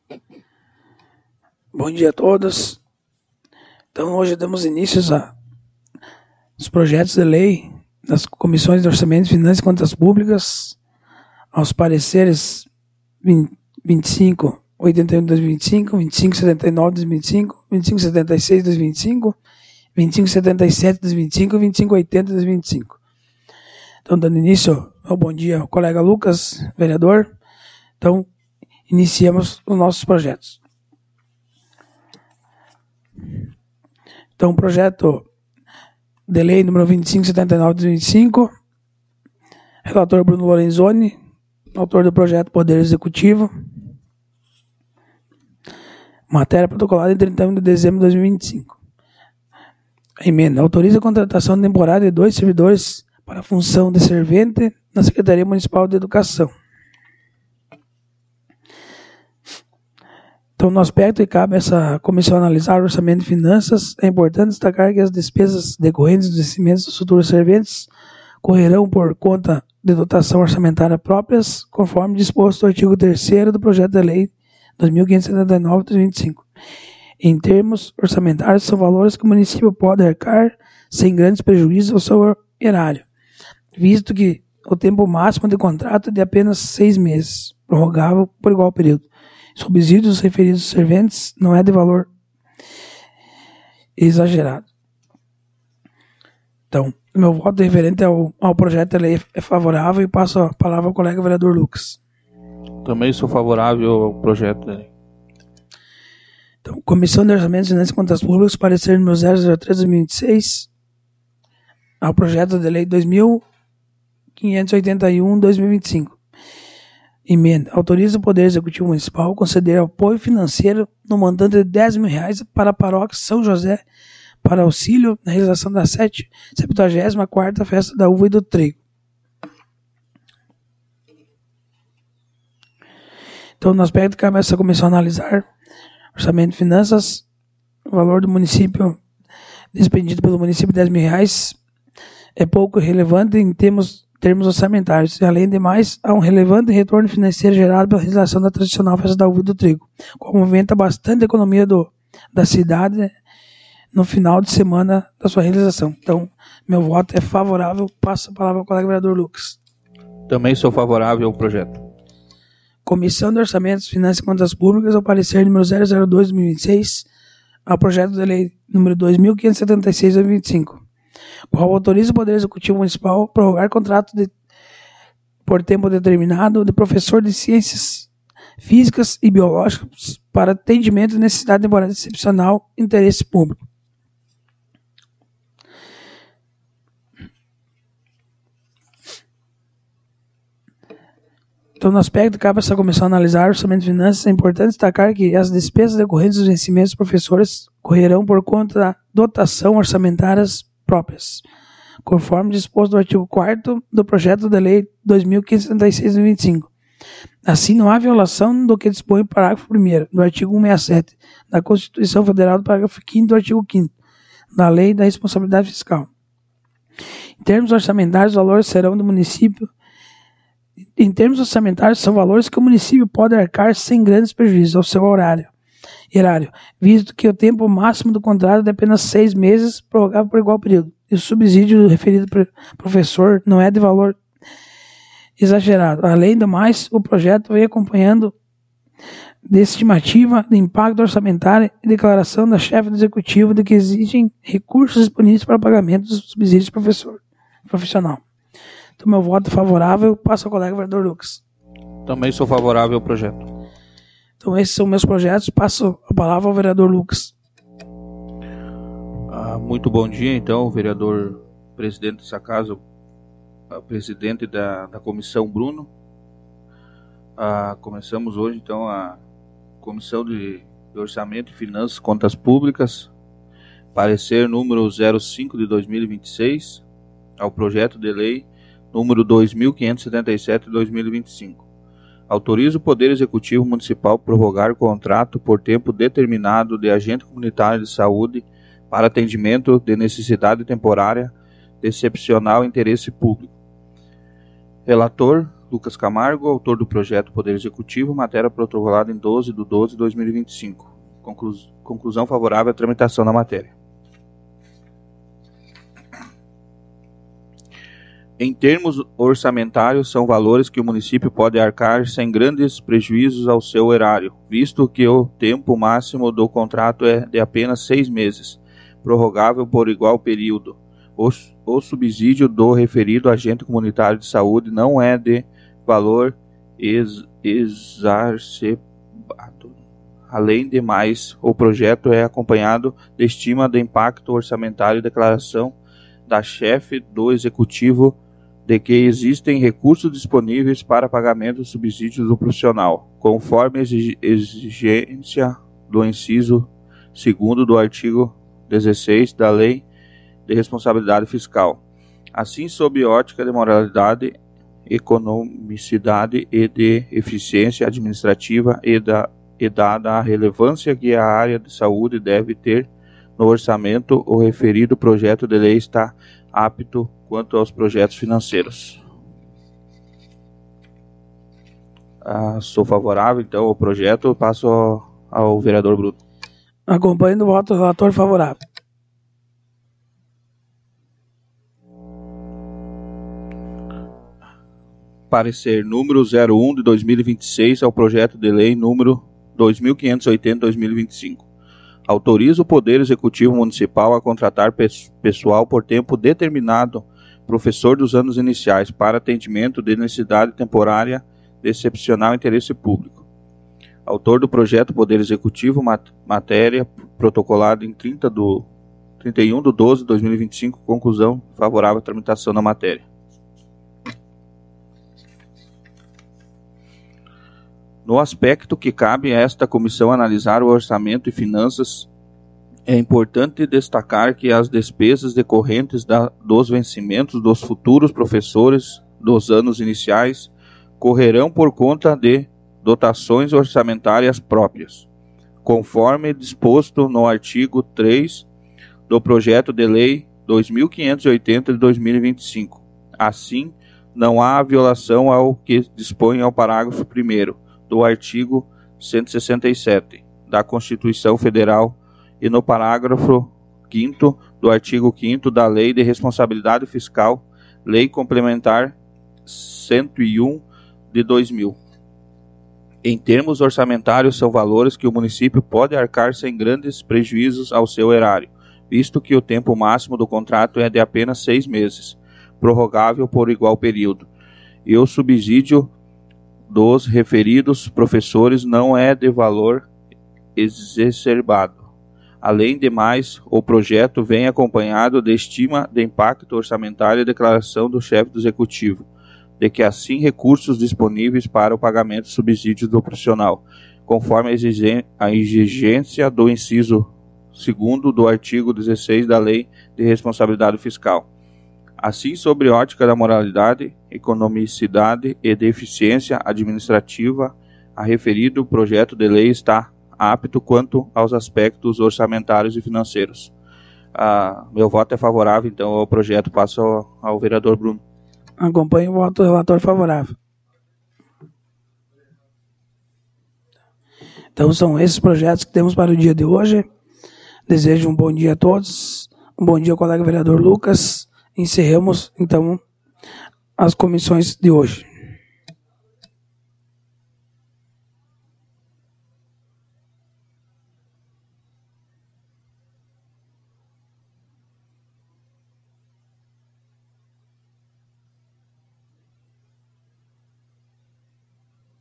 Bom dia a todos. Então, hoje damos início aos projetos de lei das comissões de orçamento, finanças e contas públicas, aos pareceres 2581 de 2025, 2579 de 2025, 2576 de 2025, 2577 de 2025 e 2580 de 2025. Então, dando início ao bom dia ao colega Lucas, vereador. Então, iniciamos os nossos projetos. Então, projeto de lei número 2579 de 2025, relator Bruno Lorenzoni, autor do projeto Poder Executivo, matéria protocolada em 31 de dezembro de 2025. A emenda autoriza a contratação temporária de 2 servidores para a função de servente na Secretaria Municipal de Educação. Então, no aspecto que cabe essa comissão analisar o orçamento de finanças, é importante destacar que as despesas decorrentes dos vencimentos dos futuros serventes correrão por conta de dotação orçamentária próprias, conforme disposto no artigo 3º do projeto de lei 2579 de 2025. Em termos orçamentários, são valores que o município pode arcar sem grandes prejuízos ao seu erário, visto que o tempo máximo de contrato é de apenas 6 meses, prorrogável por igual período. Subsídios referidos aos serventes não é de valor exagerado. Então, meu voto referente ao projeto de lei é favorável e passo a palavra ao colega vereador Lucas. Também sou favorável ao projeto de lei. Então, Comissão de Orçamentos, Finanças e Contas Públicas, parecer número 003/2026, ao projeto de lei 2581/2025. Emenda. Autoriza o Poder Executivo Municipal a conceder apoio financeiro no montante de R$10.000 para a paróquia São José para auxílio na realização da 74ª Festa da Uva e do Trigo. Então, no aspecto que cabe essa comissão analisar, orçamento de finanças, o valor do município despendido pelo município de R$10.000 é pouco relevante em termos orçamentários. Além de mais, há um relevante retorno financeiro gerado pela realização da tradicional Festa da Uva e do Trigo, que movimenta bastante a economia da cidade no final de semana da sua realização. Então, meu voto é favorável. Passo a palavra ao colega vereador Lucas. Também sou favorável ao projeto. Comissão de Orçamentos, Finanças e Contas Públicas, ao parecer número 002/2026, ao projeto de lei número 2576/2025. O qual autoriza o Poder Executivo Municipal a prorrogar contrato por tempo determinado de professor de Ciências Físicas e Biológicas para atendimento de necessidade temporária excepcional interesse público. Então, no aspecto que cabe essa comissão analisar orçamento de finanças, é importante destacar que as despesas decorrentes dos vencimentos dos professores correrão por conta da dotação orçamentárias próprias, conforme disposto no artigo 4º do projeto de lei 2576 de 2025. Assim, não há violação do que dispõe o parágrafo 1º do artigo 167 da Constituição Federal, do parágrafo 5º do artigo 5º da Lei da Responsabilidade Fiscal. Em termos orçamentários, os valores serão do município. Em termos orçamentários, são valores que o município pode arcar sem grandes prejuízos ao seu erário, visto que o tempo máximo do contrato é de apenas 6 meses, prorrogável por igual período. E o subsídio referido para o professor não é de valor exagerado. Além do mais, o projeto vem acompanhando de estimativa de impacto orçamentário e declaração da chefe do executivo de que exigem recursos disponíveis para o pagamento dos subsídios profissional. Então, meu voto é favorável. Passo ao colega vereador Lucas. Também sou favorável ao projeto. Então, esses são meus projetos. Passo a palavra ao vereador Lucas. Muito bom dia, então, vereador presidente dessa casa, presidente da comissão Bruno. Começamos hoje, então, a comissão de Orçamento e Finanças e Contas Públicas, parecer número 05 de 2026, ao projeto de lei número 2577 de 2025. Autoriza o Poder Executivo Municipal prorrogar o contrato por tempo determinado de agente comunitário de saúde para atendimento de necessidade temporária de excepcional interesse público. Relator, Lucas Camargo, autor do projeto Poder Executivo, matéria protocolada em 12/12/2025. Conclusão favorável à tramitação da matéria. Em termos orçamentários, são valores que o município pode arcar sem grandes prejuízos ao seu erário, visto que o tempo máximo do contrato é de apenas 6 meses, prorrogável por igual período. O subsídio do referido agente comunitário de saúde não é de valor exacerbado. Além de mais, o projeto é acompanhado de estima de impacto orçamentário e declaração da chefe do executivo de que existem recursos disponíveis para pagamento dos subsídios do profissional, conforme a exigência do inciso 2º do artigo 16 da Lei de Responsabilidade Fiscal. Assim, sob ótica de moralidade, economicidade e de eficiência administrativa e dada a relevância que a área de saúde deve ter no orçamento, o referido projeto de lei está apto quanto aos projetos financeiros. Sou favorável, então, ao projeto. Passo ao vereador Bruno. Acompanho o voto do relator favorável. Parecer número 01 de 2026 ao projeto de lei número 2580/2025. Autoriza o Poder Executivo Municipal a contratar pessoal por tempo determinado, professor dos anos iniciais, para atendimento de necessidade temporária de excepcional interesse público. Autor do projeto Poder Executivo, matéria protocolada em 31/12/2025, conclusão favorável à tramitação da matéria. No aspecto que cabe a esta comissão analisar o orçamento e finanças, é importante destacar que as despesas decorrentes dos vencimentos dos futuros professores dos anos iniciais correrão por conta de dotações orçamentárias próprias, conforme disposto no artigo 3 do projeto de lei 2580 de 2025. Assim, não há violação ao que dispõe ao parágrafo 1º do artigo 167 da Constituição Federal e no parágrafo 5º do artigo 5º da Lei de Responsabilidade Fiscal, Lei Complementar 101 de 2000. Em termos orçamentários, são valores que o município pode arcar sem grandes prejuízos ao seu erário, visto que o tempo máximo do contrato é de apenas 6 meses, prorrogável por igual período, e o subsídio dos referidos professores não é de valor exacerbado. Além de mais, o projeto vem acompanhado de estima de impacto orçamentário e declaração do chefe do executivo, de que assim recursos disponíveis para o pagamento de subsídios do profissional, conforme a exigência do inciso 2º do artigo 16 da Lei de Responsabilidade Fiscal. Assim, sobre ótica da moralidade, economicidade e de eficiência administrativa, a referido projeto de lei está apto quanto aos aspectos orçamentários e financeiros. Meu voto é favorável, então, ao projeto. Passo ao vereador Bruno. Acompanho o voto do relator favorável. Então, são esses projetos que temos para o dia de hoje. Desejo um bom dia a todos. Um bom dia ao colega vereador Lucas. Encerramos, então, as comissões de hoje.